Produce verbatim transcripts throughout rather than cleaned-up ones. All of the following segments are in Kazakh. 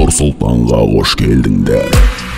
Нұр Сұлтанға қош келдіңдер.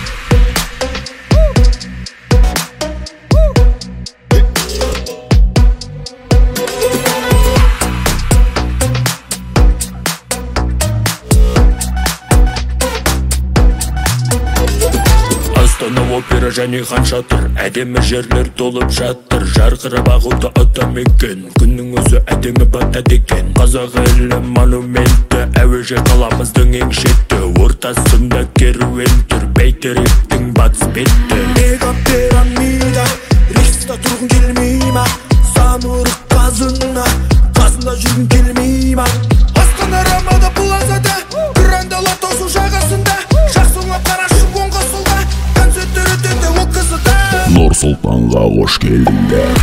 Астана опера және хан шатыр, әдемі жерлер толып жатыр. Жарқырап ағуды атамекен, күннің өзі әдемі батады екен. Қазақ елі монументі, әуежай қаламыздың ең шеті. Ортасында керуен тұр, бәйтеректің батыс беті. Мега пирамида, рейста тұрғын келмей ма? Самұрық қазына, қасында жүргін келмей ма? Астана Рамада плазада, Грандала тосу жағасында. Жақсылап қарашы оңға солға, концерттер өтеді ол қызыда. Нұр Сұлтанға қош келдіңдер.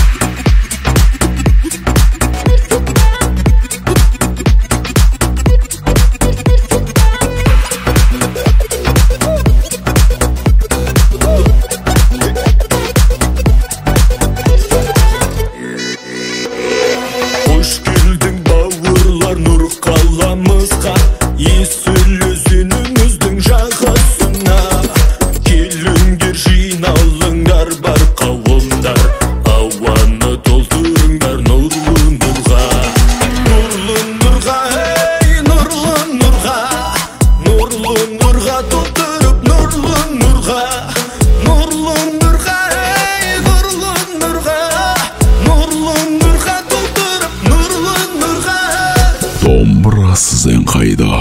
Қош келдің бауырлар нұр қаламызға, есіл өзеніміздің жағасына. Келіңдер жиналыңдар бар қауымдар, ауаны толтырыңдар нұрлы нұрға. Нұрлы нұрға, ей нұрлы нұрға, нұрлы нұрға толтырып нұрлы нұрға. Нұрлы нұрға, ей нұрлы нұрға, нұрлы нұрға толтырып нұрлы нұрға. Домбырасыз ән қайда?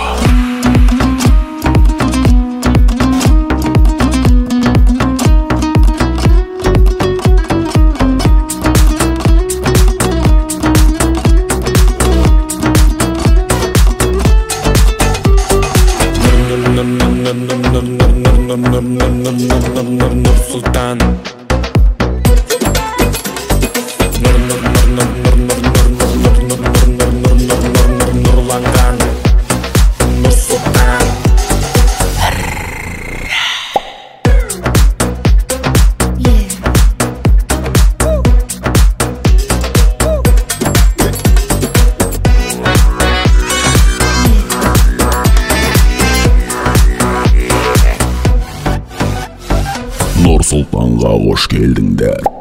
Нұр Сұлтан. Нұрланған Нұр Сұлтан. Нұр Сұлтанға қош келдіңдер.